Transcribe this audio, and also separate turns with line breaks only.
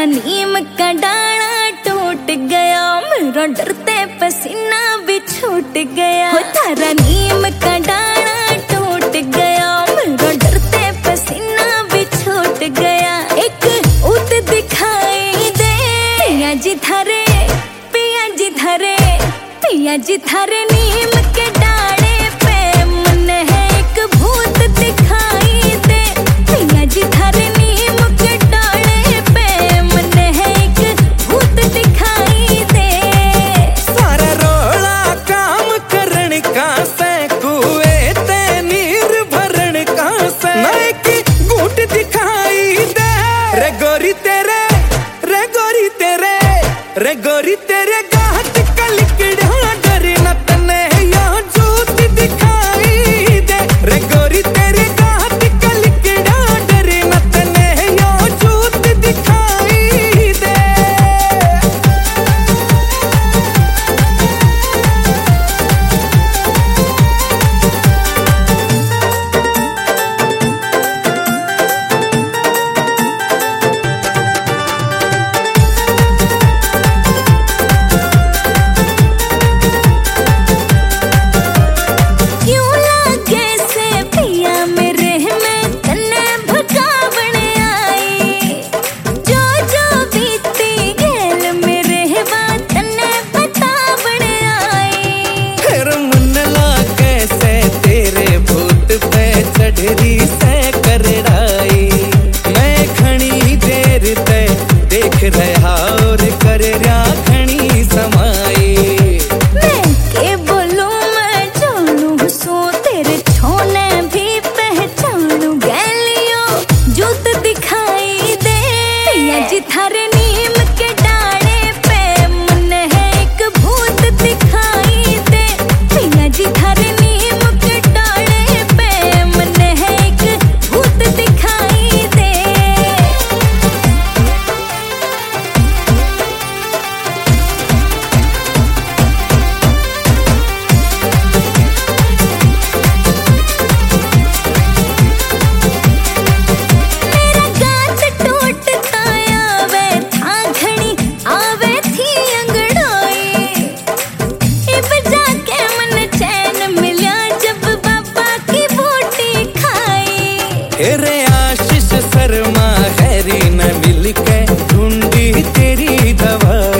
नीम का डाला टूट गया, मेरा डरते पसीना भी छूट गया। हो तारा नीम का डाला टूट गया, मेरा डरते पसीना भी छूट गया। एक ऊत दिखाई दे पिया जी थारे, पिया जी थारे, पिया जी थारे नीम के डाले पे मन है एक भूत दिखाई दे। पिया जी थारे नीम के डाले पे मन है एक भूत दिखाई दे।
सारा रोला काम करण का से, कुएं ते नीर भरण का से, एक घूट दिखाई दे। रे गोरी तेरे, रे गोरी तेरे, रे गोरी तेरे गाहत कलिकड़ा डर न तने या झूठ दिखाई दे। रे गोरी तेरे गाहत कलिकड़ा डर न तने या झूठ दिखाई दे। चढ़री से करड़ाई मैं खणी देर ते देख रहा और कर रहा खणी समाई।
मैं के बोलूं मैं जानू सो तेरे छोने भी पहचानू। गैलियो जूत दिखाई दे पिया जी थारे नीम के डाले पे मन है एक भूत दिखाई दे। पिया जी थारे नीम के डाले पे मन है एक भूत दिखाई दे। मेरा गात टूटता आवे था घड़ी आवे थी अंगड़ाई। इब जाके मन चैन मिला जब बाबा की बूटी खाई।
रे आशीष शर्मा हैरी न मिल के ढूंढी तेरी दवा।